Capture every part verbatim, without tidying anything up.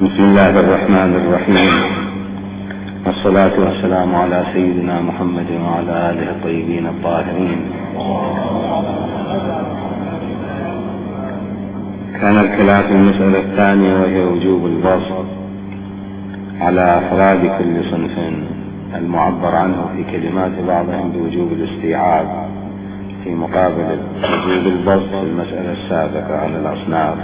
بسم الله الرحمن الرحيم، والصلاة والسلام على سيدنا محمد وعلى آله الطيبين الطاهرين. كان الكلام في المسألة الثانية وهي وجوب البسط على أفراد كل صنف المعبر عنه في كلمات بعضهم بوجوب الاستيعاب، في مقابل وجوب البسط في المسألة السابقة على الأصناف.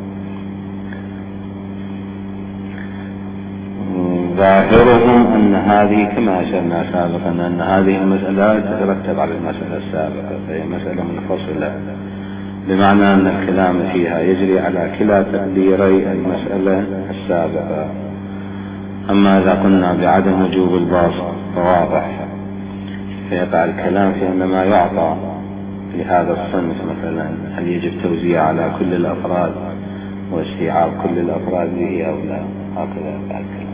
ظاهرهم أن هذه كما أشرنا سابقا أن هذه المسألة تترتب على المسألة السابقة، فهي مسألة منفصلة، بمعنى أن الكلام فيها يجري على كلا تقديري المسألة السابقة. أما إذا قلنا بعدم وجوب البسط فواضح، فيقع الكلام في أن ما يعطى في هذا الصنف مثلا هل يجب توزيع على كل الأفراد واستيعاب كل الأفراد به أو لا، هكذا يقع الكلام.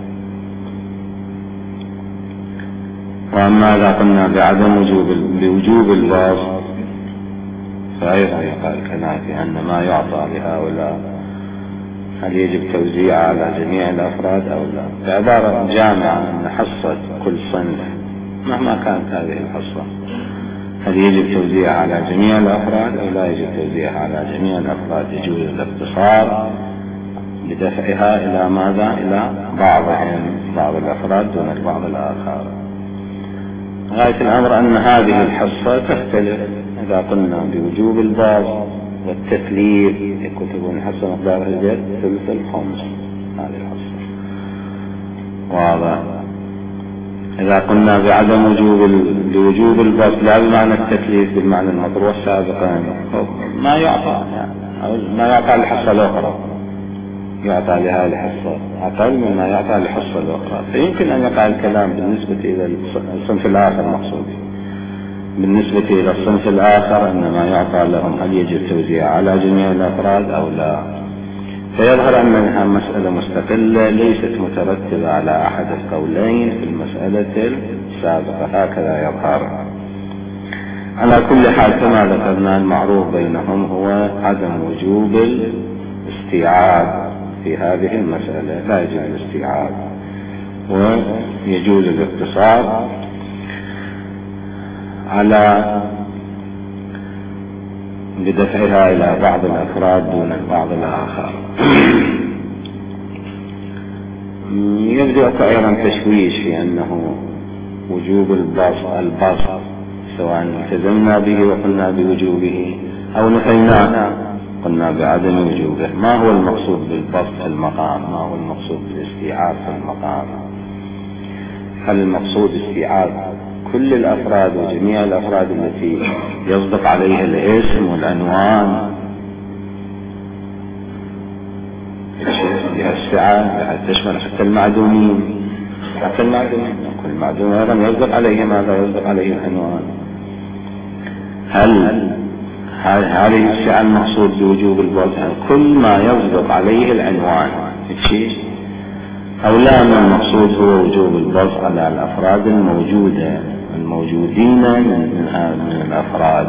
وأما إذا قلنا بعدم وجوب بوجوب البسط فأيضا يقع الكلام في أن ما يعطى لهؤلاء هل يجب توزيع على جميع الأفراد أو لا، بعبارة جامعة أن حصة كل صنف مهما كانت هذه الحصة هل يجب توزيع على جميع الأفراد أو لا يجب توزيع على جميع الأفراد. يجوز الاقتصار بدفعها إلى ماذا؟ إلى بعضهم، بعض الأفراد دون البعض الآخر. غاية الأمر أن هذه الحصة تختلف. إذا قلنا بوجوب البسط والتثليث يكتبون حصة مقدارها الجد ثلث الخمس، هذه الحصة واضح. إذا قلنا بعدم وجوب بوجوب البسط لا بمعنى التثليث بالمعنى المطروح سابقا، ما يعطى يعني أو ما يعطى الحصة الأخرى يعطى لها الحصة أقل مما يعطى الحصة الأخرى، فيمكن أن يقع الكلام بالنسبة إلى الصنف الآخر مقصود. بالنسبة إلى الصنف الآخر أن ما يعطى لهم هل يجب توزيع على جميع الأفراد أو لا، فيظهر أنها مسألة مستقلة ليست مترتبة على أحد القولين في المسألة السابقة، هكذا يظهر. على كل حال كما ذكرنا المعروف بينهم هو عدم وجوب الاستيعاب في هذه المسألة، لا يجوز الاستيعاب ويجوز الاقتصار على بدفعها إلى بعض الأفراد دون البعض الآخر. يبدأ أيضا تشويش في أنه وجوب البسط البسط سواء التزمنا به وقلنا بوجوبه أو نفيناه قلنا بعدم وجوبه. ما هو المقصود بالبسط في المقام؟ ما هو المقصود بالاستيعاب في المقام؟ هل المقصود استيعاب كل الأفراد وجميع الأفراد التي يصدق عليها الاسم والعنوان بها السعة بها تشمل حتى المعدومين، حتى المعدومين كل معدوم أيضا يصدق عليه ماذا؟ يصدق عليه العنوان. هل هذه السعة المقصود بوجوب البسط كل ما يصدق عليه العنوان شيء أو لا؟ من المقصود هو وجوب البسط على الأفراد الموجودة الموجودين من, من الأفراد،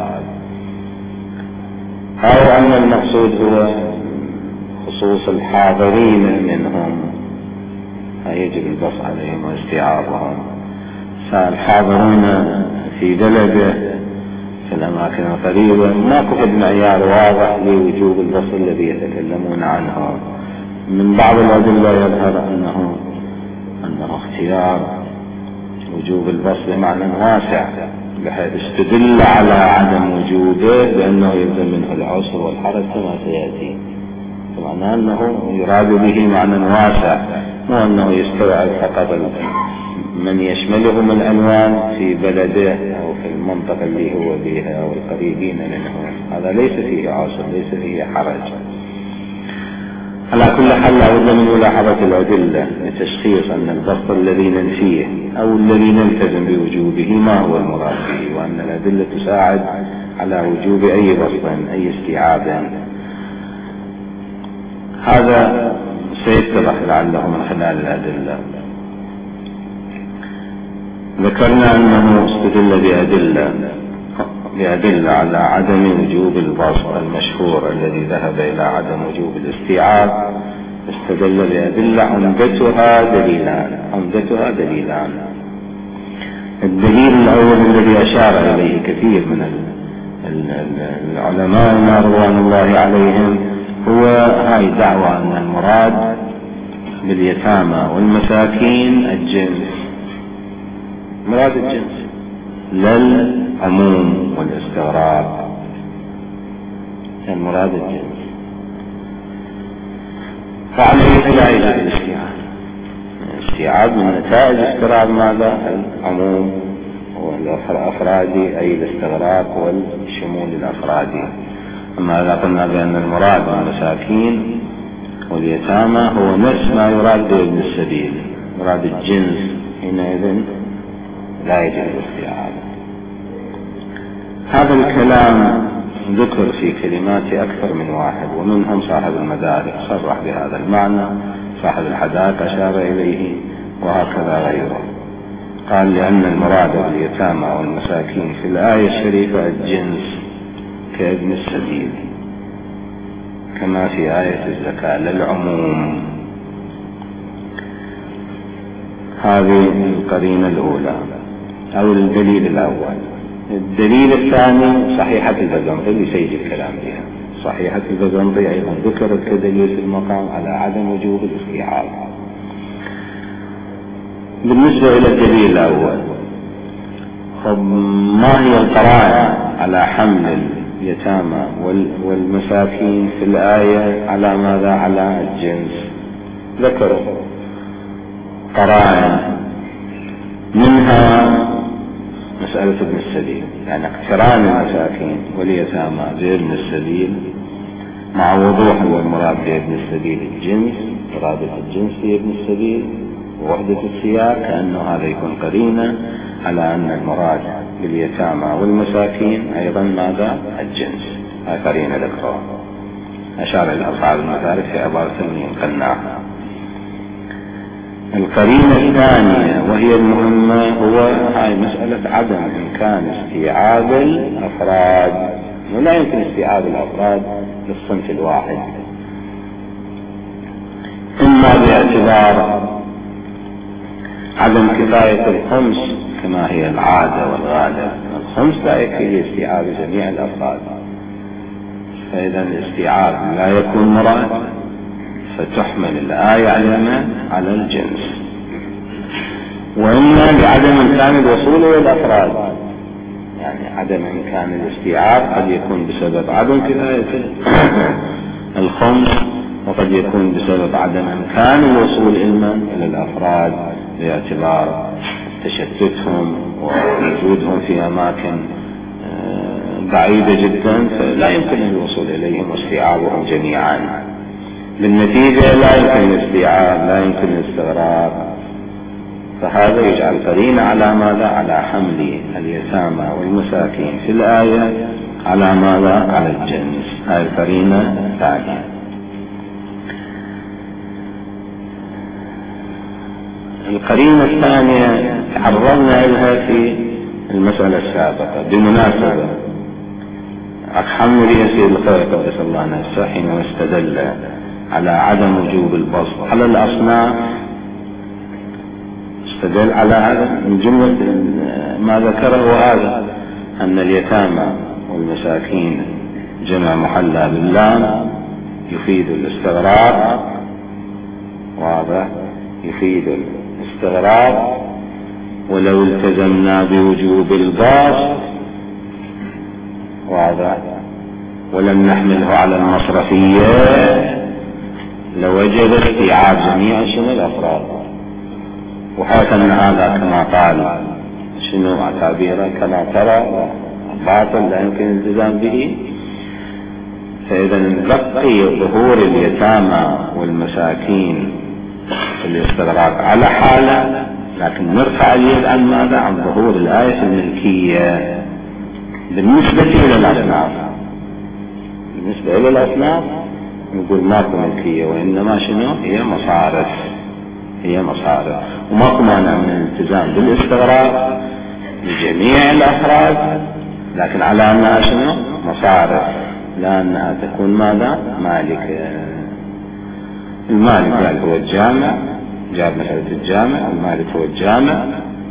أو أن المقصود هو خصوص الحاضرين منهم يجب البسط عليهم واستيعابهم، فالحاضرون في بلده في الأماكن القريبة ما كفد معيار واضح لوجوب البسط الذي يتكلمون عنه. من بعض الأدلة يظهر أنه أنه اختيار وجوب البسط بمعنى واسع بحيث استدل على عدم وجوبه بأنه يلزم منه العسر والحرج كما سيأتي، بمعنى أنه يراد به معنى واسع مو أنه يستوعب فقط من يشمله من العنوان في بلده أو في المنطقة اللي هو بها أو القريبين منه. هذا ليس فيه عسر ليس فيه حرج. على كل حال لابد من ملاحظة الأدلة لتشخيص أن البسط الذي ننفيه أو الذي نلتزم بوجوبه ما هو المراد به، وأن الأدلة تساعد على وجوب أي بسط أي استيعاب. هذا سيتضح لعله من خلال الأدلة. ذكرنا أنه استدل بأدلة بأدلة على عدم وجوب البسط المشهور الذي ذهب إلى عدم وجوب الاستيعاب استدل بأدلة عمدتها دليلان عمدتها دليلان الدليل الأول الذي أشار إليه كثير من العلماء رضوان الله عليهم هو هاي الدعوة أن المراد باليتامى والمساكين الجنس، مراد الجنس لا العموم والاستغراق، المراد الجنس. فعليه لا يجوز الاستيعاب، الاستيعاب من نتائج استغراق ماذا؟ العموم والأفرادي، أي الاستغراق والشمول الأفرادي. أما إذا قلنا بأن المراد بالمساكين واليتامى هو نفس ما يراد بابن السبيل، مراد الجنس، حينئذ لا يجوز الاستيعاب. هذا الكلام ذكر في كلمات أكثر من واحد، ومنهم صاحب المدارك صرح بهذا المعنى، صاحب الحدائق أشار إليه، وهكذا غيره. قال لأن المراد باليتامى والمساكين في الآية الشريفة الجنس كابن السبيل، كما في آية الزكاة للعموم. هذه القرينة الأولى أو الدليل الأول. الدليل الثاني صحيحة البزنطي اللي سيد الكلام بها، صحيحة البزنطي أيضا ذكرت كدليل في المقام على عدم وجوب الاستيعاب. بالنسبة إلى الدليل الأول، ما هي القرائن على حمل اليتامى والمساكين في الآية على ماذا؟ على الجنس. ذكروا قرائن، منها مسألة ابن السبيل، يعني اقتران المساكين واليتامى بابن السبيل، مع وضوح المراد بابن السبيل الجنس، إرادة الجنس في ابن السبيل ووحدة السياق، كأنه هذا يكون قرينة على أن المراد باليتامى والمساكين أيضا ماذا؟ الجنس. هاي قرينة الإقرار أشار إلى أصحاب المدارك في عبارة ينقلناها. القرينة الثانية وهي المهمة هو هاي مسألة عدم إمكان استيعاب الأفراد، ولا يمكن استيعاب الأفراد للصنف الواحد، إما باعتبار عدم كفاية الخمس كما هي العادة والغالب، الخمس لا يكفي لاستيعاب جميع الأفراد، فإذا الاستيعاب لا يكون مراد، فتحمل الآية على على الجنس. وإما لعدم إمكان الوصول إلى الأفراد، يعني عدم إمكان الاستيعاب قد يكون بسبب عدم كفاية الخمس، وقد يكون بسبب عدم إمكان الوصول إلى الأفراد باعتبار تشتتهم ووجودهم في أماكن بعيدة جدا، فلا يمكن الوصول إليهم واستيعابهم جميعا. بالنتيجة لا يمكن الاستيعاب، لا يمكن الاستغراق، فهذا يجعل قرينة على ماذا؟ على حمل اليتامى والمساكين في الآية على ماذا؟ على الجنس. هذه القرينة الثانية. القرينة الثانية تعرضنا لها في المسألة السابقة بمناسبة حمل يسير الخير قدس الله نفسه حين استدل على عدم وجوب البسط على الأصناف، استدل على هذا من جملة ما ذكره هذا أن اليتامى والمساكين جمع محلى باللام يفيد الاستغراق، وهذا يفيد الاستغراق، ولو التزمنا بوجوب البسط وهذا ولم نحمله على المصرفية لوجب استيعاب جميع شنو الأفراد، وحيث أن هذا كما قال شنو تعبيره كما ترى باطل لا يمكن الالتزام به، فإذا نبقي ظهور اليتامى والمساكين في الاستغراق على حالة، لكن نرفع اليد عن ماذا؟ عن ظهور الآية الملكية بالنسبة إلى الأصناف. بالنسبة إلى الأصناف نقول ماكو ملكية، وإنما شنو؟ هي مصارف، هي مصارف، وماكو مانع من الالتزام بالاستغراق لجميع الأفراد، لكن على أنها شنو؟ مصارف، لا أنها تكون ماذا؟ مالكة. المالك قال هو الجامع، جاب مسألة الجامع، المالك هو الجامع،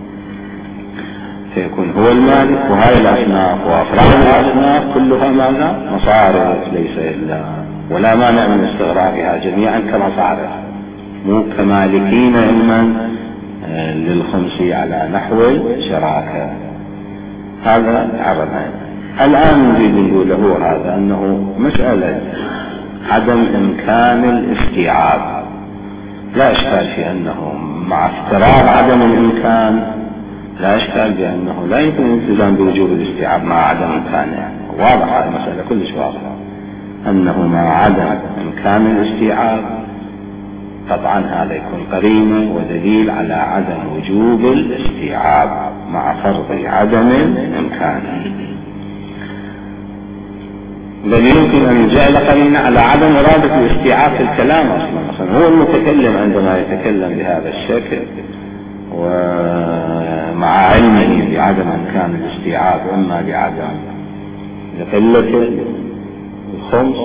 فيكون هو المالك. وهذه الأصناف وأفراد الأصناف كلها ماذا؟ مصارف ليس إلا، ولا مانع من استغراقها جميعا كمصارف، مو كمالكين علما للخمس على نحو الشراكة. هذا عرضنا. الآن نريد نقول له هذا أنه مسألة عدم إمكان الاستيعاب لا إشكال في أنه مع افتراض عدم الإمكان لا إشكال بأنه لا يمكن الالتزام بوجوب الاستيعاب مع عدم إمكانه. واضح هذه المسألة كلش واضحة أنه مع عدم إمكان الاستيعاب طبعا هذا يكون قرينة ودليل على عدم وجوب الاستيعاب مع فرض عدم الإمكان، بل يمكن أن يجعل قرينة على عدم إرادة الاستيعاب في الكلام أصلا. أصلا هو المتكلم عندما يتكلم بهذا الشكل ومع علمه بعدم إمكان الاستيعاب، إما بعدم لقلة الخمس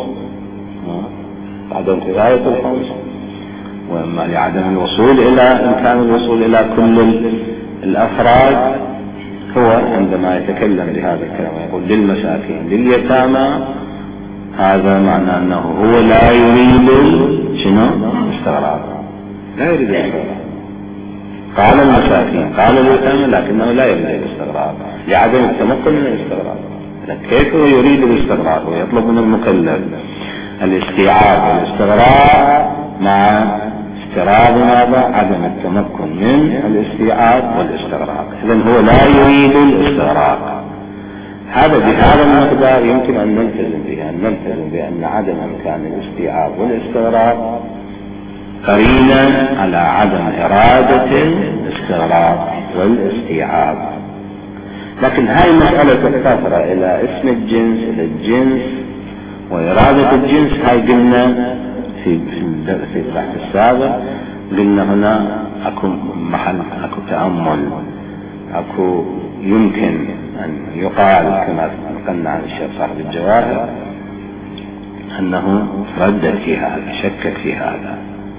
عدم كفاية الخمس، وإما لعدم الوصول إلى إمكان الوصول إلى كل الأفراد، هو عندما يتكلم بهذا الكلام يقول للمساكين لليتامى، هذا معنى أنه هو لا يريد شنو؟ الاستغراق، لا يريد الاستغراق. قال المساكين قال اليتامى لكنه لا يريد الاستغراق لعدم التمكن من الاستغراق. كيف هو يريد الاستغراق ويطلب من المكلف الاستيعاب والاستغراق مع افتراض ماذا؟ عدم التمكن من الاستيعاب والاستغراق. إذن هو لا يريد الاستغراق. هذا بهذا المقدار يمكن أن نلتزم به، أن نلتزم بأن عدم إمكان الاستيعاب والاستغراق قرينا على عدم إرادة الاستغراق والاستيعاب. لكن هاي المسألة تقتصر إلى اسم الجنس، إلى الجنس وإرادة الجنس. هاي قلنا في في البحث السابق، قلنا هنا أكو محل أكو تأمل، أكو يمكن أن يقال كما نقلنا عن الشيخ صاحب الجواهر أنه ردد في هذا، شكك في هذا.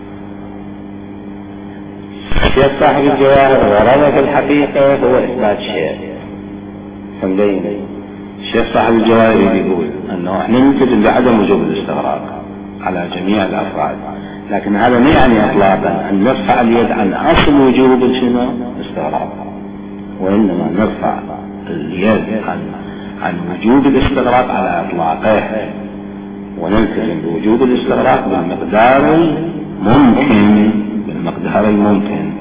الشيخ صاحب الجواهر ورد في الحقيقة هو إثبات شيء فمدين. الشيخ صاحب الجواهر يقول أنه احنا نلتزم بعدم وجوب الاستغراق على جميع الأفراد، لكن هذا ما يعني إطلاقا أن نرفع اليد عن أصل وجوب الاستغراق، وإنما نرفع اليد عن عن وجوب الاستغراق على إطلاقه، ونلتزم بوجوب الاستغراق بالمقدار الممكن بالمقدار الممكن.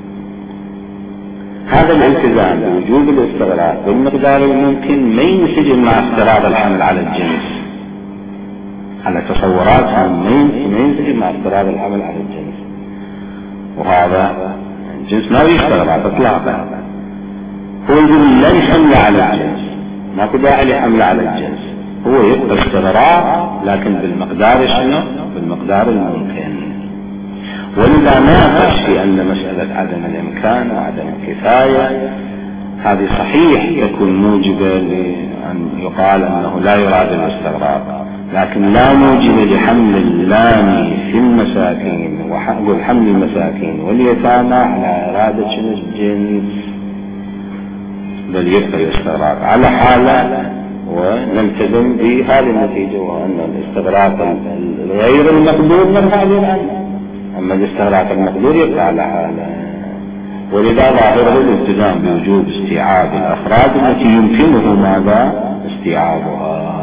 هذا الالتزام بوجوب الاستغراق بالمقدار الممكن ما ينسجم مع افتراض الحمل على الجنس، على تصوراتهم ما ينسجم مع افتراض الحمل على الجنس. وهذا الجنس ما يستغرق اطلاقا. هو يقول لا يحمل على الجنس، ماكو داعي لحمل على الجنس، هو يبقى استغراق لكن بالمقدار شنو؟ بالمقدار الممكن. ولذا ناقش في أن مسألة عدم الإمكان وعدم الكفاية هذه صحيح تكون موجبة لأن يقال أنه لا يراد الاستغراق، لكن لا موجب لحمل اللام في المساكين وحمل حمل المساكين واليتامى على إرادة شنو؟ الجنس، بل يبقى الاستغراق على حالة ونلتزم بهذه النتيجة، وأن الاستغراق غير المقدور نرفع عنه، أما الاستغراق المقدور يبقى على حالة. ولذا ظاهره الالتزام بوجوب استيعاب الأفراد التي يمكنه ماذا؟ استيعابها.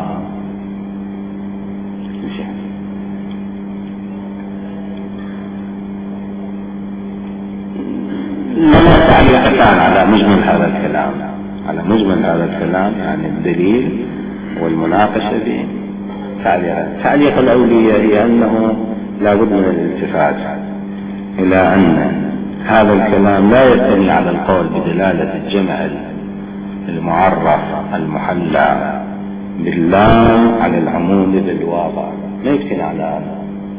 لما تعليقتان على مجمل هذا الكلام، على مجمل هذا الكلام يعني الدليل والمناقشة به. تعليق الأولية هي أنه لا بد من الالتفات إلى أن هذا الكلام لا يبني على القول بدلالة الجمع المعرف المحلى باللام على العموم بالواضع، ما يبني على هذا.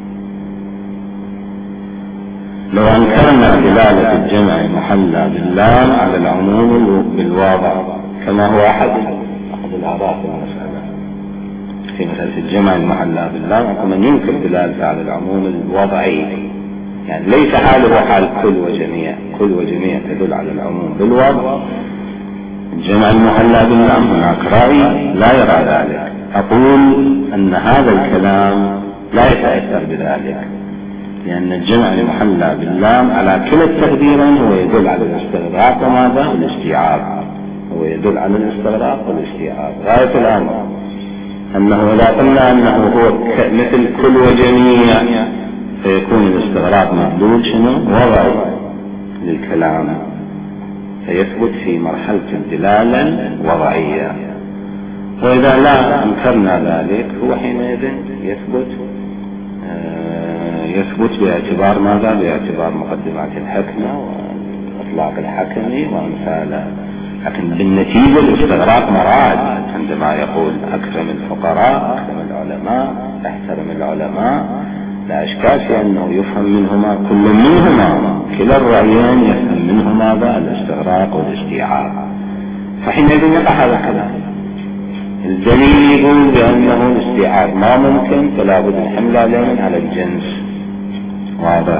لو أنكرنا دلالة الجمع المحلى باللام على العموم بالواضع كما هو أحد أحد الأعراف المسألة، في مسألة الجمع المحلى باللام أكو من ينكر دلالة على العموم الوضعي، يعني ليس حاله حال كل وجميع، كل وجميع تدل على العموم بالوضع. الجمع المحلى باللام هناك رأي لا يرى ذلك. أقول أن هذا الكلام لا يتأثر بذلك، لأن الجمع المحلى باللام على كلا التقديرين هو يدل على الاستغراق وماذا؟ والاستيعاب. هو يدل على الاستغراق والاستيعاب. غاية الأمر أنه إذا قلنا أنه هو مثل كل وجميع فيكون الاستغراق مدلول شنو؟ وضعي للكلام، فيثبت في مرحلة الدلالة الوضعية. وإذا لا أنكرنا ذلك هو حينئذ يثبت آه يثبت باعتبار ماذا؟ باعتبار مقدمات الحكمة وإطلاق الحكم وأمثاله. لكن بالنتيجة الاستغراق مراد عندما يقول أكرم الفقراء، أكرم العلماء، احترم العلماء، لا إشكال في أنه يفهم منهما كل منهما، كلا الرأيين يفهم منهما هذا الاستغراق والاستيعاب. فحينئذ يقع هذا الكلام. الدليل يقول بأنه الاستيعاب ما ممكن، فلا بد الحمل عليه على الجنس. واضح.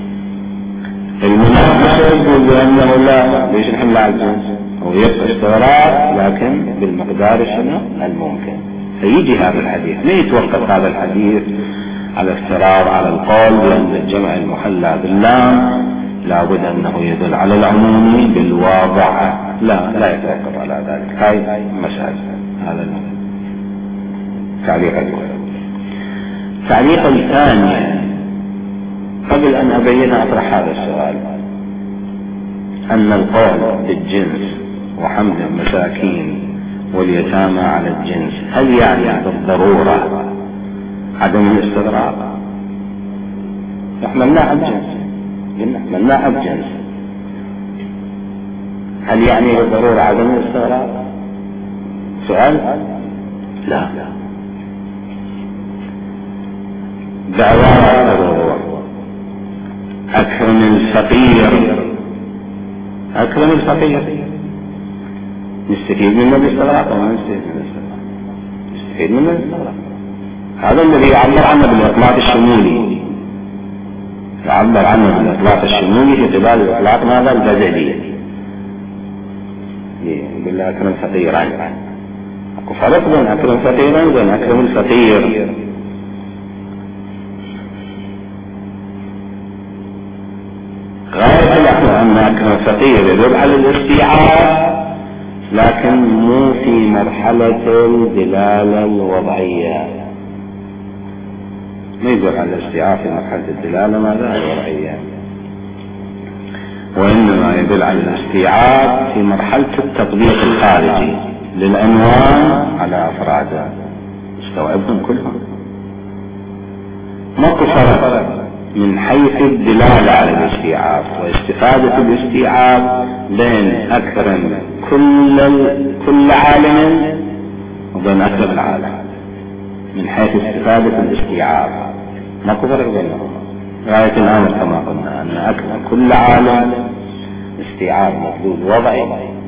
المناقشة يقول بأنه لا، ليش الحمل على الجنس؟ هو يبقى استغراق لكن بالمقدار شنو؟ الممكن. فيجي هذا الحديث ما يتوقف هذا الحديث على افتراض على القول بأن الجمع المحلى باللام لا بد أنه يدل على العموم بالواضع. لا لا يتوقف على ذلك. هاي مسألة. هذا التعليق الأول. التعليق الثاني قبل أن أبين أطرح هذا السؤال، أن القول بالجنس وحمل المساكين واليتامى على الجنس هل يعني بالضرورة عدم الاستغراق؟ يحملناها الجنس، يحملناها الجنس، هل يعني بالضرورة عدم الاستغراق؟ سؤال؟ لا. دعوى الضرورة. أكرم الفقير، أكرم الفقير، نستفيد منه بالاستغراق وما نستفيد منه بالاستغراق؟ نستفيد منه بالاستغراق. هذا الذي يعبر عنه بالإطلاق الشمولي، يعبر عنه بالإطلاق الشمولي في قبال الإطلاق ماذا؟ البدلي. يقول له أكرم فقيرا، أكو فرق بين أكرم فقيرا وبين أكرم الفقير. غاية الأمر أن أكرم فقير يدل على الاستيعاب لكن مو في مرحلة الدلالة الوضعية، ما يدل على الاستيعاب في مرحلة الدلالة ماذا؟ الوضعية، وإنما يدل على الاستيعاب في مرحلة التطبيق الخارجي للعنوان على أفراده، استوعبهم كلهم. ماكو فرق من حيث الدلالة على الاستيعاب واستفادة الاستيعاب بين أكرم كل كل عالم وبين أكرم العالم من حيث استفادة الاستيعاب، ماكو فرق بينهم. غاية الأمر كما قلنا أن أكرم كل عالم استيعاب مطلوب وضعي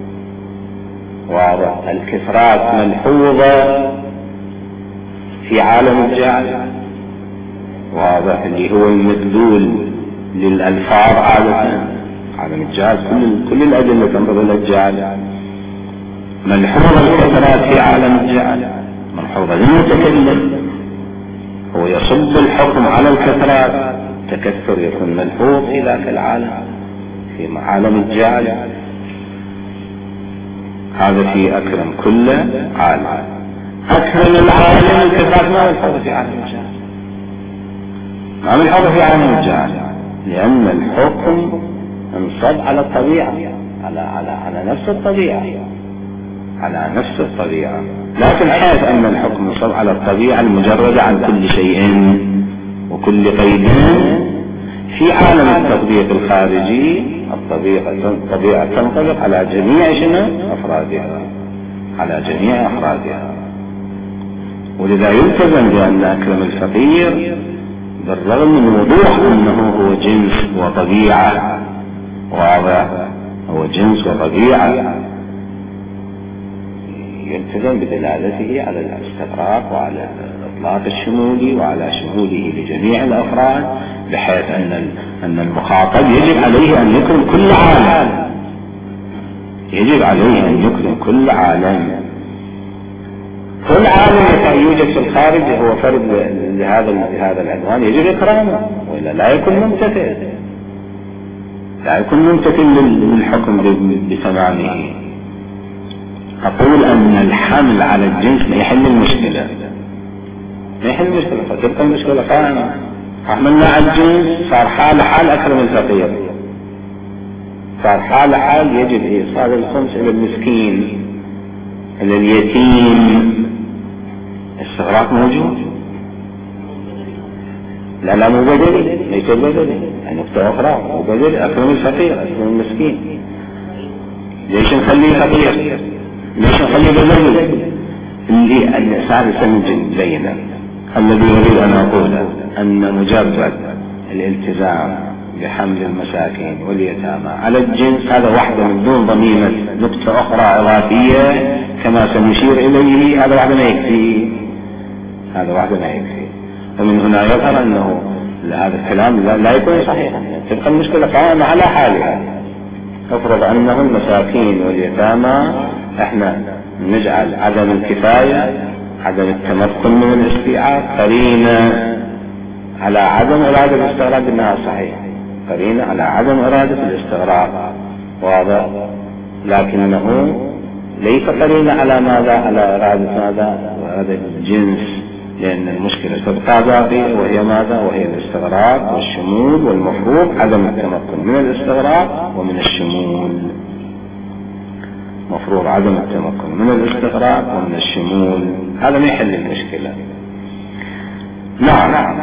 واضح. الكثرات ملحوظة في عالم الجعل واضح، اللي هو المدلول للألفاظ عادة. عالم الجعل كل كل الأدلة تنظر إلى الجعل. ملحوظة الكثرات في عالم الجعل، ملحوظة للمتكلم، هو يصب الحكم على الكثرات، تكثر يكون ملحوظ في ذاك العالم في عالم الجعل. هذا في أكرم كل عالم. أكرم العالم الكثرات ما ملحوظة في عالم الجعل، ما ملحوظة في عالم الجعل، لأن الحكم انصب على الطبيعة، على على على نفس الطبيعة، على نفس الطبيعة. لكن حيث أن الحكم انصب على الطبيعة المجردة عن كل شيء وكل قيد، في عالم التطبيق الخارجي الطبيعة الطبيعة تنطبق على جميع شنو؟ أفرادها، على جميع أفرادها. ولذا يلتزم بأن أكرم الفقير بالرغم من وضوح أنه هو جنس وطبيعة واضح، هو جنس وطبيعة، يلتزم بدلالته على الاستغراق وعلى الإطلاق الشمولي وعلى شموله لجميع الأفراد، بحيث أن أن المخاطب يجب عليه أن يكرم كل عالم، يجب عليه أن يكرم كل عالم. كل عالم يوجد في الخارج هو فرد لهذا لهذا العنوان يجب إكرامه، وإلا لا يكون ممتثل، لا يكون ممتثل للحكم بتمامه. أقول أن الحمل على الجنس ما يحل المشكلة، ما يحل المشكلة، فتبقى المشكلة قائمة. حملنا على الجنس صار حال حال أكرم الفقير، صار حال حال يجب إيصال الخمس إلى المسكين إلى اليتيم. استغراق موجود، لا لا مو بدلي، ليس بدلي، يعني نقطة أخرى مو بدلي. أكرم الفقير أكرم المسكين، ليش نخليه فقير؟ ليش نخليه بدلي؟ اللي الإنسان سنجن بينا. الذي يريد أن أقوله أن مجرد الالتزام بحمل المساكين واليتامى على الجنس هذا واحدة من دون ضميمة نقطة أخرى إضافية كما سنشير إليه، هذا واحدة ما يكفي، هذا واحدة ما يكفي. ومن هنا يظهر أنه هذا الكلام لا, لا يكون صحيحا، تبقى المشكلة قائمة على حالها. افرض أنه المساكين واليتامى احنا نجعل عدم الكفاية، عدم التمكن من الاستيعاب قرينة على عدم إرادة الاستغراق، إنها صحيح قرينة على عدم إرادة الاستغراق، واضح، لكنه ليس قرينة على ماذا؟ على إرادة ماذا؟ إرادة الجنس، لأن المشكلة تبقى باقية وهي ماذا؟ وهي الاستغراق والشمول، والمفروض عدم التمكن من الاستغراق ومن الشمول، مفروض عدم التمكن من الاستغراق ومن الشمول. هذا ما يحل المشكلة. نعم نعم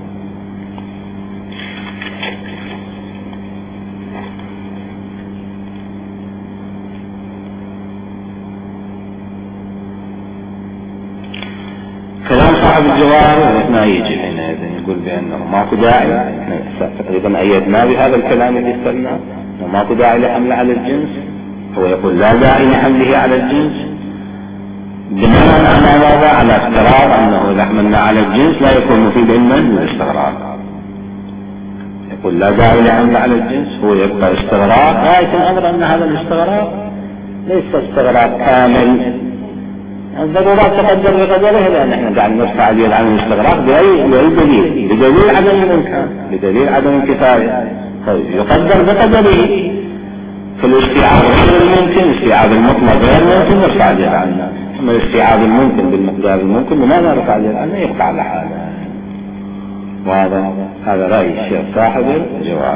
كلام صاحب الجواب ما يجي هنا نقول بأنه ماكو داعي، تقريبا أيدنا بهذا الكلام اللي استلنا، ماكو داعي لحمله على الجنس. هو يقول لا داعي لحمله على الجنس بناء على ماذا؟ على افتراض أنه إذا حملنا على الجنس لا يكون مفيد علما للاستغراق. يقول لا داعي لحمله على الجنس، هو يبقى استغراق. غاية الأمر أن هذا الاستغراق ليس استغراق كامل، الضرورات تقدر بقدرها، لأن احنا قاعد نرفع اليد عن الاستغراق بأي دليل؟ بدليل عدم الإمكان، بدليل عدم الكفاية. طيب يقدر بقدره. في الاستيعاب غير الممكن، استيعاب المطلق غير ممكن نرفع اليد عنه، أما الاستيعاب الممكن بالمقدار الممكن لماذا نرفع اليد عنه؟ يبقى على حاله. وهذا هذا رأي الشيخ صاحب الجواب.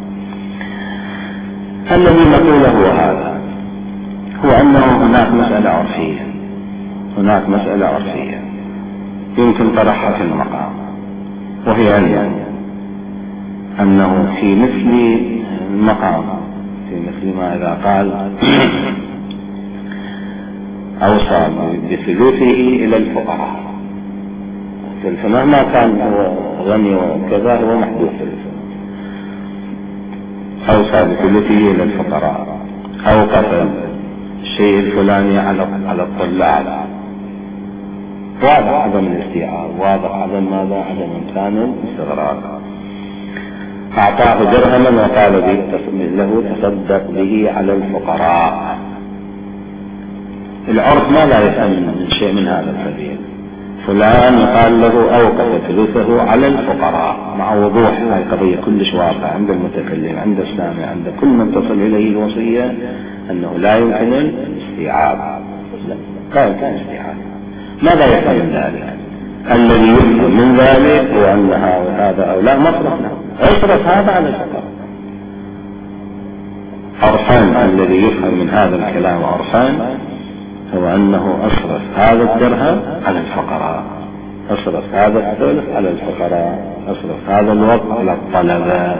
الذي نقوله هو هذا، هو أنه هناك مسألة عرفية، هناك مسألة عرفية يمكن طرحها في المقام، وهي أن أنه في مثل المقام، في مثل ما إذا قال أوصى بثلثه إلى الفقراء، فمهما كان هو غني وكذا هو محدود ثلثه، أوصى بثلثه إلى الفقراء، أوقف الشيء الفلاني على على الطلاب، واضح عدم الاستيعاب، واضح عدم ماذا؟ عدم إمكان الاستغراق. أعطاه درهما وقال له تصدق به على الفقراء. العرف ما لا يفهم من شيء من هذا القبيل. فلان يقال له أوقف ثلثه على الفقراء، مع وضوح هذه القضية كلش واضحة عند المتكلم، عند السامع، عند كل من تصل إليه الوصية، أنه لا يمكن الاستيعاب، لا يمكن الاستيعاب. ماذا يفهم من ذلك؟ الذي يفهم من ذلك هو أن هذا أو لا مصرف له، اصرف هذا على الفقراء. عرفان الذي يفهم من هذا الكلام عرفان هو أنه أصرف هذا الدرهم على الفقراء، أصرف هذا الثلث على الفقراء، أصرف هذا الوقت على الطلبة،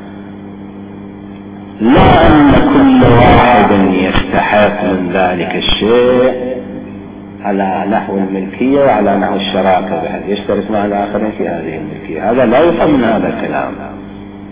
لا أن كل واحد يستحق من ذلك الشيء على نحو الملكية وعلى نحو الشراكة بحيث يشترك مع الآخرين في هذه الملكية. هذا لا يفهم من هذا الكلام،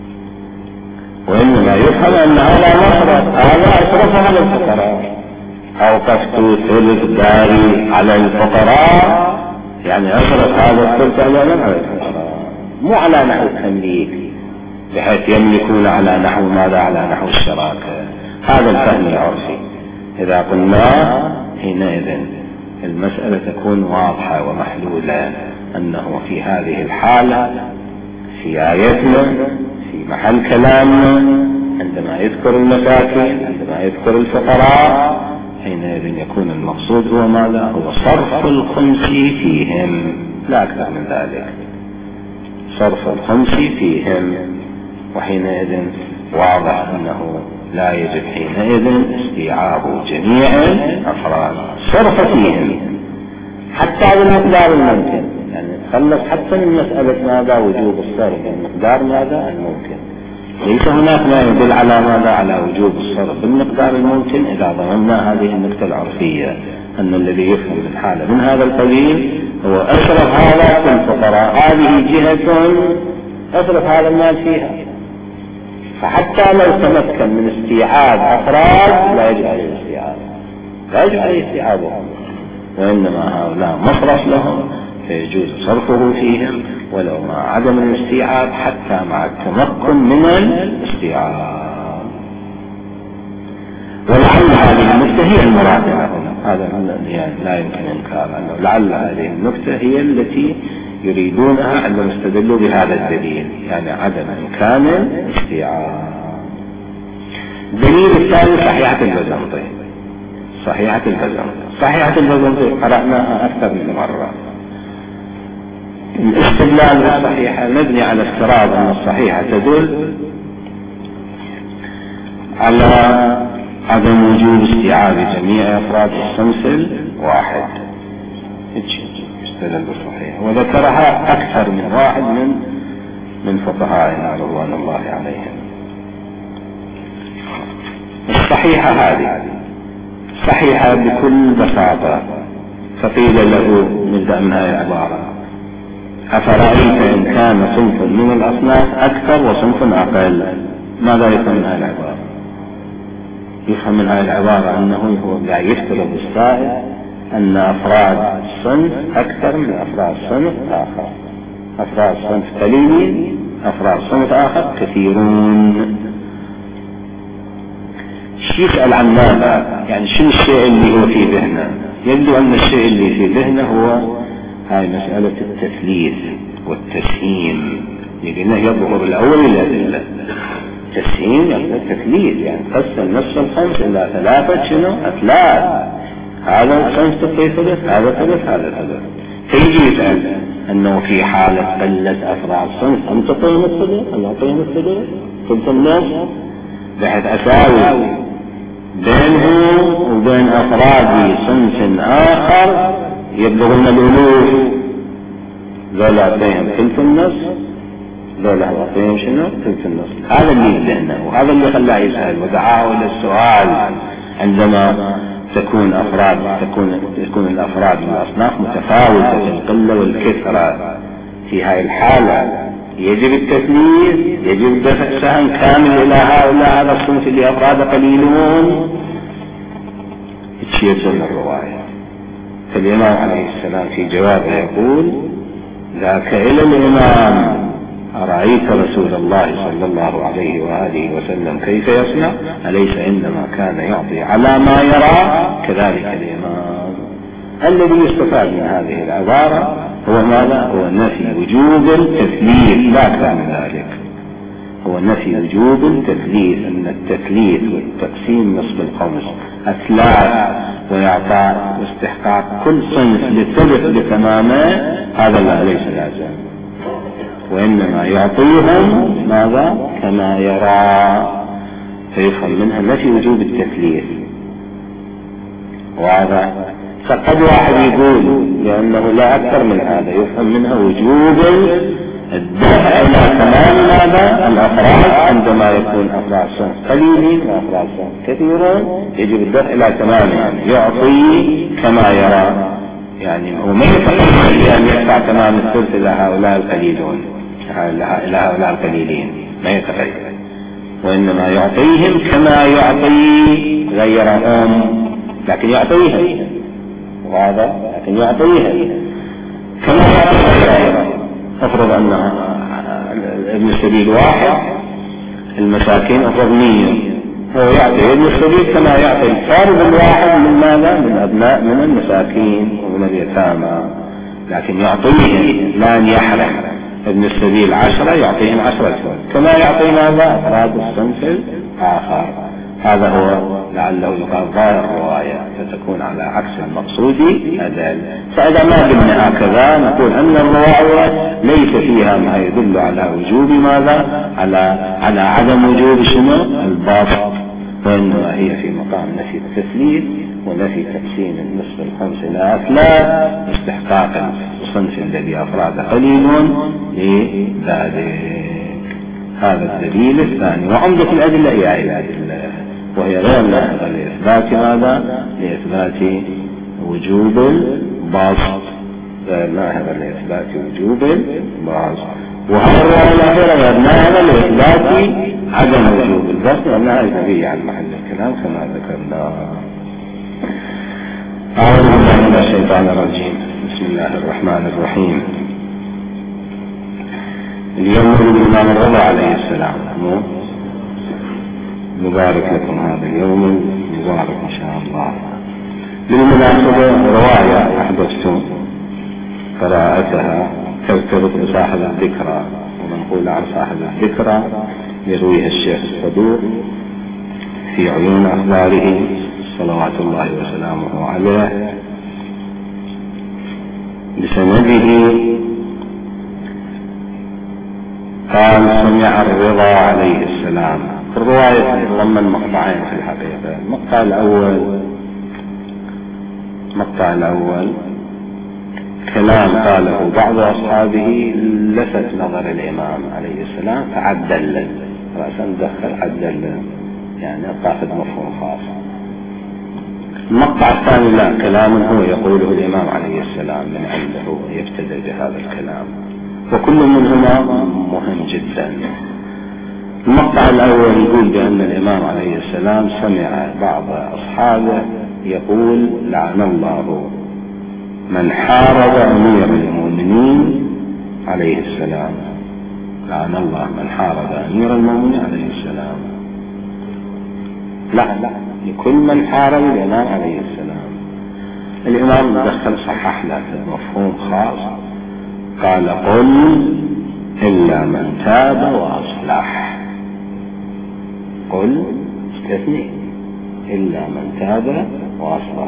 وإنما يفهم أن هذا مصرف، هذا أصرفه على الفقراء، أوقفت ثلث داري على الفقراء، يعني أصرف هذا الثلث على من؟ على الفقراء، مو على نحو التمليك بحيث يملكون على نحو ماذا؟ على نحو الشراكة. هذا الفهم العرفي. إذا قلنا حينئذ المسألة تكون واضحة ومحلولة، أنه في هذه الحالة في آيتنا في محل كلامنا عندما يذكر المساكين عندما يذكر الفقراء حينئذ يكون المقصود هو ماذا؟ هو صرف الخمس فيهم، لا أكثر من ذلك، صرف الخمس فيهم. وحينئذ واضح أنه لا يجب حينئذ استيعاب جميع الأفراد، صرف فيهم حتى بالمقدار الممكن، يعني خلص حتى من مسألة ماذا؟ وجوب الصرف، المقدار ماذا؟ الممكن. ليس هناك ما يدل على ماذا؟ على وجوب الصرف بالمقدار الممكن إذا ضمننا هذه النقطة العرفية، أن الذي يفهم من حالة من هذا القبيل هو أصرف هذا في الفقراء، هذه جهة أصرف هذا المال فيها، فحتى لو تمكن من استيعاب أفراد لا يجب عليه الاستيعاب، لا يجب عليه استيعابهم، وإنما هؤلاء مصرف لهم فيجوز صرفه فيهم ولو مع عدم الاستيعاب حتى مع التمكن من الاستيعاب. ولعل هذه النقطة هي المرادة هنا، هذا يعني لا يمكن إنكار أنه لعل هذه النقطة هي التي يريدونها عندما استدلوا بهذا الدليل، يعني عدم إمكان الاستيعاب. الدليل الثاني صحيحة البزنطي. صحيحة البزنطي صحيحة البزنطي قرأناها أكثر من مرة. الاستدلال بالصحيحة مبني على افتراض أن الصحيحة تدل على عدم وجود استيعاب جميع أفراد الصنف الواحد، استدل بالصحيحة، وذكرها أكثر من واحد من من فقهائنا رضوان الله عليهم. الصحيحة هذه صحيحة بكل بساطة، فقيل له نبدأ من هذه العبارة: أفرأيت إن كان صنف من الأصناف أكثر وصنف أقل؟ ماذا يفهم من هذه العبارة؟ يفهم من هذه العبارة أنه هو لا يفترض السائل أن أفراد الصنف أكثر من أفراد صنف آخر، أفراد صنف قليلين، أفراد صنف آخر كثيرون. يسأل عن ماذا؟ يعني شو الشيء اللي هو في ذهنه؟ يبدو أن الشيء اللي في ذهنه هو هاي مسألة التثليث والتسهيم. يقولنا يظهر الأول الأدلة، تسهيم يعني التثليث، يعني قسم نصف الخمس إلى ثلاثة شنو؟ أثلاث، هذا الخمس تقي ثلث، هذا ثلث، هذا ثلث. فيجي يسأل أنه في حالة قلت أفراد الصنف أم تقيم الثلث أم أقيم الثلث ثلث النصف، بحيث أساوي بينه وبين أفراد صنف آخر يبلغون الألوف، ذولا أعطيهم ثلث النصف، ذولا أعطيهم شنو؟ ثلث النصف. هذا اللي يذهنه وهذا اللي خلاه يسأل ودعاه إلى السؤال. عندما تكون أفراد تكون تكون الأفراد من الأصناف متفاوتة في القلة والكثرة، في هاي الحالة يجب التثليث، يجب دفع سهم كامل إلى هؤلاء هذا الصنف اللي أفراد قليلون. تشير من الرواية. فالإمام عليه السلام في جوابه يقول: ذاك إلى الإمام أرأيت رسول الله صلى الله عليه وآله وسلم كيف يصنع؟ أليس إنما كان يعطي على ما يرى؟ كذلك الإمام. الذي يستفاد من هذه العبارة هو ماذا؟ هو نفي وجوب التثليث، لا أكثر من ذلك. هو نفي وجوب التثليث، أن التثليث والتقسيم نصف الخمس أثلاث وإعطاء واستحقاق كل صنف للثلث بتمامه، هذا لا ليس لازم، وإنما يعطيهم ماذا؟ كما يرى. فيفهم منها نفي وجوب التثليث. وهذا فقد واحد يقول لأنه لا أكثر من هذا، يفهم منها وجوب الدفع إلى تمام ماذا؟ الأفراد. عندما يكون أفراد صنف قليلين وأفراد صنف كثيرون يجب الدفع إلى تمام، يعني يعطي كما يرى، يعني هو ما يتقيد أن يدفع تمام الثلث إلى هؤلاء القليلون، إلى هؤلاء القليلين ما يتقيد، وإنما يعطيهم كما يعطي غيرهم لكن يعطيها، وهذا لكن يعطيها كما يعطيها. افرض أن ابن السبيل واحد، المساكين افرض مية، هو يعطي ابن السبيل كما يعطي الفارض الواحد من ماذا؟ من أبناء من المساكين ومن اليتامى، لكن يعطيهم، لا أن يحرم ابن السبيل عشرة يعطيهم عشرة كما يعطي ماذا؟ أفراد الصنف الآخر. هذا هو لعله يقال ظاهر الرواية، فتكون على عكس المقصود أدل. فإذا ما قلنا هكذا نقول أن الرواية ليس فيها ما يدل على وجوب ماذا؟ على على عدم وجوب شنو؟ البسط، وإنما هي في مقام نفي التثليث ونفي تقسيم النصف الخمس إلى أثلاث، استحقاق الصنف الذي أفراده قليل لذلك. هذا الدليل الثاني. وعمدة الأدلة هي الأدلة، وهي غير ناهضة لإثبات ماذا؟ لإثبات وجوب البسط، غير ناهضة لإثبات وجوب البسط. وهذا الرواية الأخيرة غير ناهضة لإثبات عدم وجوب البسط، لأنها أجنبية عن محل الكلام كما ذكرنا. أعوذ بالله من الشيطان الرجيم. بسم الله الرحمن الرحيم. اليوم الإمام الرضا عليه السلام، مبارك لكم هذا اليوم المبارك إن شاء الله. بالمناسبة رواية أحببت قراءتها ترتبط بصاحب الذكرى، ومنقول عن صاحب الذكرى يرويها الشيخ الصدوق في عيون أخباره صلوات الله وسلامه عليه بسنده. قال: سمع الرضا عليه السلام. الرواية تتضمن مقطعين في الحقيقة. المقطع الأول المقطع الأول كلام قاله بعض أصحابه لفت نظر الإمام عليه السلام فعدل رأسا دخل عدل، يعني أخذ مفهوم خاص. المقطع الثاني لا، كلام هو يقوله الإمام عليه السلام من عنده يبتدئ بهذا الكلام، وكل منهما مهم جدا. المقطع الأول يقول بأن الإمام عليه السلام سمع بعض أصحابه يقول: لعن الله من حارب أمير المؤمنين عليه السلام. لعن الله من حارب أمير المؤمنين عليه السلام. لا لا لكل من حارب الإمام عليه السلام. الإمام دخل صحح له مفهوم خاص، قال: قل إلا من تاب وأصلح. قل استثني إلا من تاب وأصلح.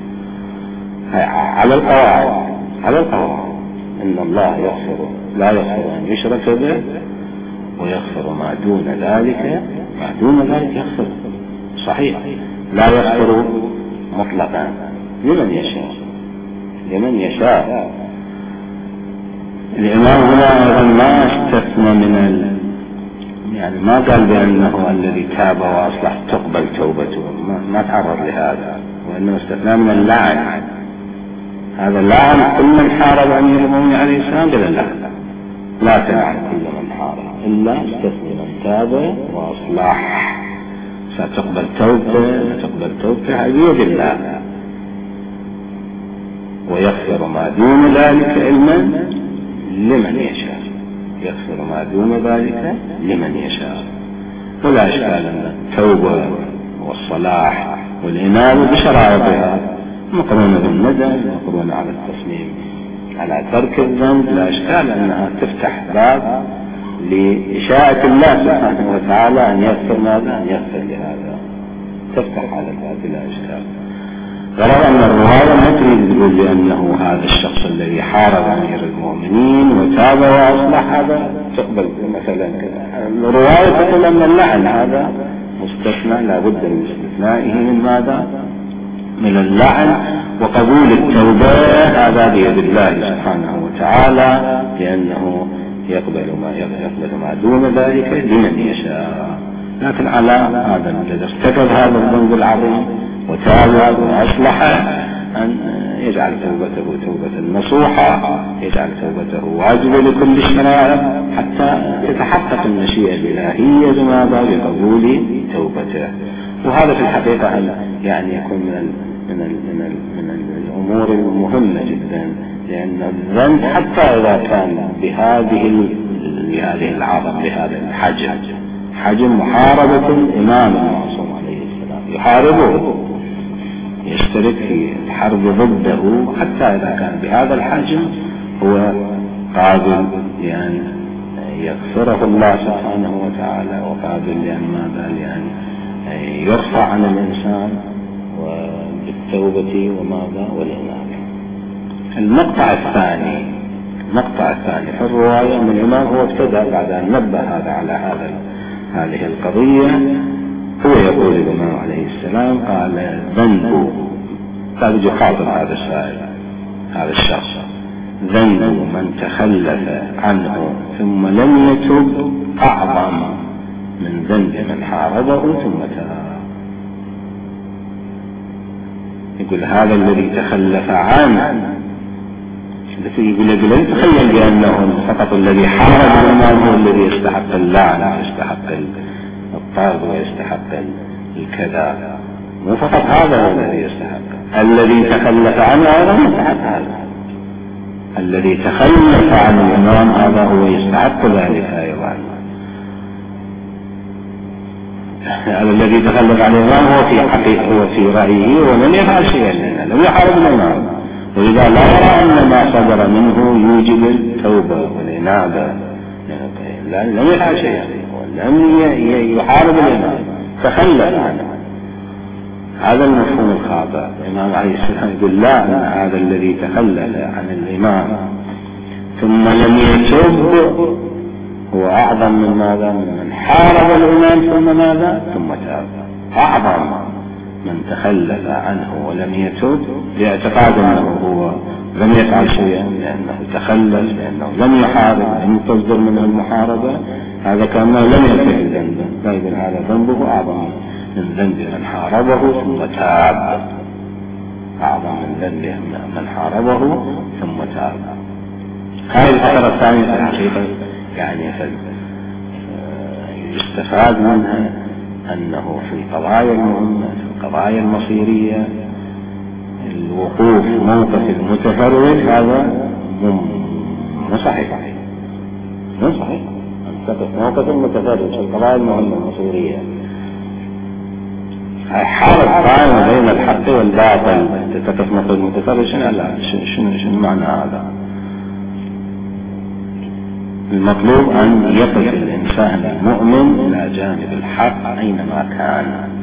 على القواعد على القواعد إن الله يغفر، لا يغفر أن يشرك به، ويغفر ما دون ذلك ما دون ذلك يغفر. صحيح، لا يغفر مطلقا لمن يشاء لمن يشاء. الإمام هنا أيضا ما استثنى من ال... يعني ما قال بأنه الذي تاب وأصلح تقبل توبته، ما, ما تعرض لهذا، وإنه استثنى من اللعن. هذا اللعن كل من حارب أمير المؤمنين عليه السلام بلا لا لا تلعن كل من حارب، إلا استثنى من تاب وأصلح. ستقبل توبته تقبل توبته هذه بيد الله، ويغفر ما دون ذلك علما لمن يشاء. يغفر ما دون ذلك لمن يشاء. ولا إشكال أن التوبة والصلاح والإنابة بشرائطها مقرونة بالندم، مقرونة على التصميم على ترك الذنب. لا إشكال أنها تفتح باب لإشاءة الله سبحانه وتعالى أن يغفر ماذا؟ أن يغفر لهذا، تفتح على الباب لا إشكال. غرض أن الرواية ما تريد تقول بأنه هذا الشخص الذي حارب أمير المؤمنين وتاب وأصلح هذا تقبل. مثلا الرواية تقول أن اللعن هذا مستثنى، لا بد من استثنائه من ماذا؟ من اللعن. وقبول التوبة هذا بيد الله سبحانه وتعالى، لأنه يقبل ما يقبل ما دون ذلك لمن يشاء. لكن على هذا الذي ارتكب هذا الذنب العظيم وتاب وأصلح أن يجعل توبته توبة نصوحة، يجعل توبته واجبة لكل الشرائع حتى تتحقق المشيئة الإلهية بماذا؟ بقبول توبته. وهذا في الحقيقة يعني يكون من من ال من ال من ال الأمور المهمة جدا، لأن الذنب حتى إذا كان بهذه بهذه العظم بهذا الحجم، حجم محاربة الإمام المعصوم عليه السلام، يحاربه يشترك في الحرب ضده، حتى إذا كان بهذا الحجم هو قابل يعني يغفره الله سبحانه وتعالى، وقابل لأن ماذا يعني يرفع عن الإنسان وبالتوبة وماذا والإنابة. المقطع الثاني المقطع الثاني في الرواية من الإمام هو ابتدأ بعد أن نبه هذا على هذا هذه القضية، هو يقول الإمام عليه السلام قال ذنب، قال يخاطب هذا السائل هذا الشخص، ذنب من تخلف عنه ثم لم يتب أعظم من ذنب من حاربه ثم تاب. يقول هذا الذي تخلف عنه، يقول لك لا يتخيل بأنه فقط الذي حارب الإمام هو الذي يستحق اللعنة ويستحق الطرد ويستحق الكذا، مو فقط هذا هو الذي يستحق، الذي تخلف عنه أيضا يستحق هذا، الذي تخلف عن الإمام هذا هو يستحق ذلك أيضا. الذي تخلف عن الإمام هو في حقيقة هو في رأيه ولم يفعل شيئا لنا، لم يحارب الإمام، ولذا لا يرى أن ما صدر منه يوجب التوبة والإنابة، لم يفعل شيئا ولم يحارب الإمام، تخلف عنه. هذا المفهوم الخاطئ. الإمام عليه السلام يقول لا، هذا الذي تخلف عن الإمام ثم لم يتوب هو أعظم من ماذا؟ من حارب الإمام ثم ماذا؟ ثم تاب. أعظم من تخلف عنه ولم يتوب لاعتقاد أنه هو لم يفعل شيئا، لأنه تخلف، لأنه لم يحارب، لم تصدر منه المحاربة، هذا كأنه لم يرتكب ذنبا، فإذن هذا ذنبه أعظم من ذنب من حاربه ثم تاب، أعظم من ذنب من حاربه ثم تاب. هذه الفقرة الثانية في الحقيقة يعني يستفاد منها أنه في القضايا المهمة، في القضايا المصيرية، الوقوف موقف المتفرد هذا مو صحيح، مو صحيح أن تقف موقف المتفرد في القضايا المهمة المصيرية. حالة قائمة بين الحق والباطل تقف موقف المتفرد، شنو لا شنو شنو معنى هذا؟ المطلوب أن يقف الإنسان المؤمن إلى جانب الحق أينما كان،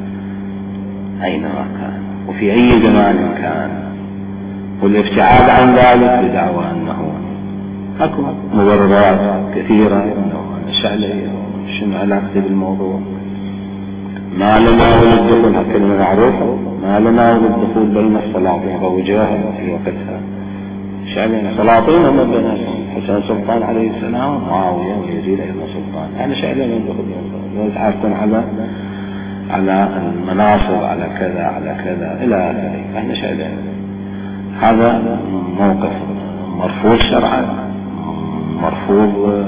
أينما كان وفي أي زمان كان، والابتعاد عن ذلك بدعوى أنه أكو مبررات كثيرة، أنه شعلي شنو علاقتي بالموضوع، ما لنا وللدخول، هالكلمة معروفة، ما لنا وللدخول بين السلاطين ووجاههم في وقتها، شعلين سلاطين هم بين حسين سلطان عليه السلام ومعاوية ويزيد أيضا سلطان، يعني شعلين يدخل يتعرفون على على المناصب، على كذا على كذا إلى آخره، احنا شعلين. هذا موقف مرفوض شرعا، مرفوض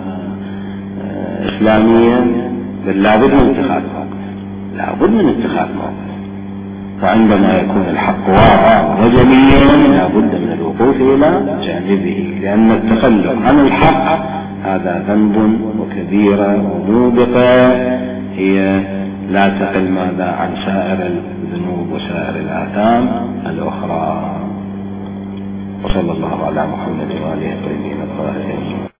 إسلاميا، بل لابد من اتخاذ موقف، لابد من اتخاذ موقف. وعندما يكون الحق واضحا وجليا لابد من الوقوف إلى جانبه، لأن التخلف عن الحق هذا ذنب وكبيرة وموبقة هي لا تقل ماذا عن سائر الذنوب وسائر الآثام الأخرى. وصلى الله على محمد وآله الطيبين الطاهرين.